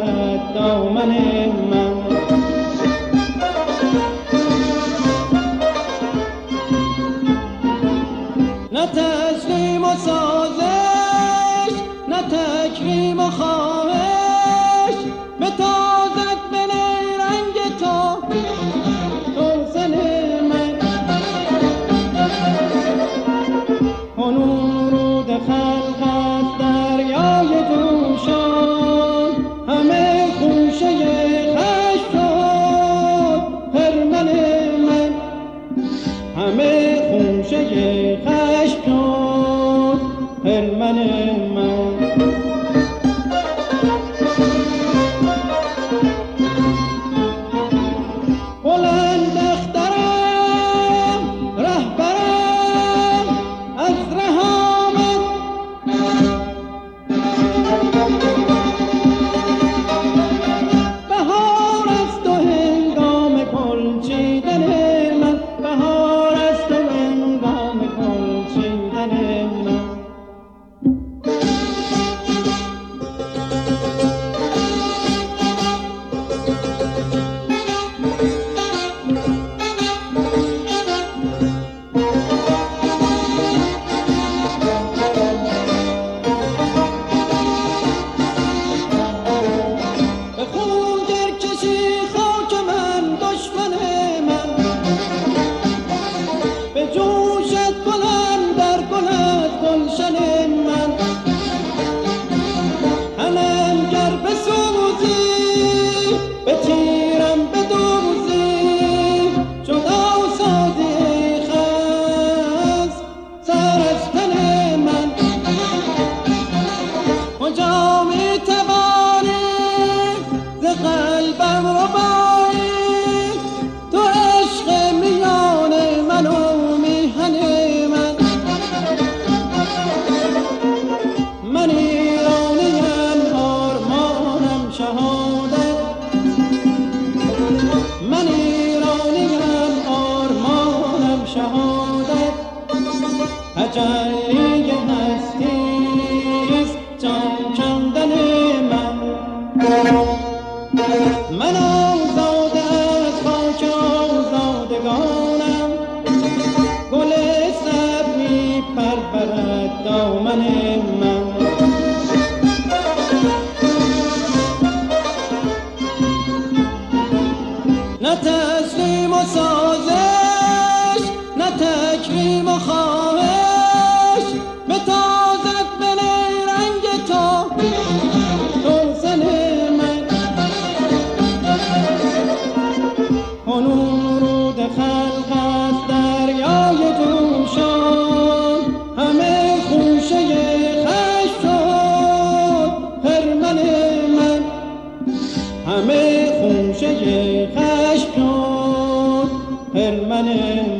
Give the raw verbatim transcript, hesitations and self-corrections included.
برد دامن من. نه تسلیم و سازش، نه تکریم و خواهش، به تازد به نیرنگ تو توسن من. کنون رود خلق از دریای جوشان، همه خوشه خشم شد خرمن من. همه خوشه خشم شد خرمن من. بلند اخترم رهبرم از ره آمد، بهار است و هنگام گل چیدن من. بهار است و هنگام گل چیدن من. به خون گر کشی خاک من دشمن من، به جوشت بلند در گل از گلشن من. تنم گر بسوزی به تیرم بدوزی، جدا سازی خز سر از تن من. کجا می توانی ز قلبم ربایی، تو عشق میان من و میهن من. من ایرانیم آرمانم شهادت، من ایرانیم آرمانم شهادت. تجلی هستیست جان کندن من. من آزاده از خاک آزادگانم، گل سبز می پرورد دامن من. نه تسلیم و سازش، نه تکریم و خواهش، به تازد به نیرنگ تو توسن من. کنون رود خلق از دریای جوشان، همه خوشه خشم شد خرمن من. همه خوشه خشم شد خرمن من.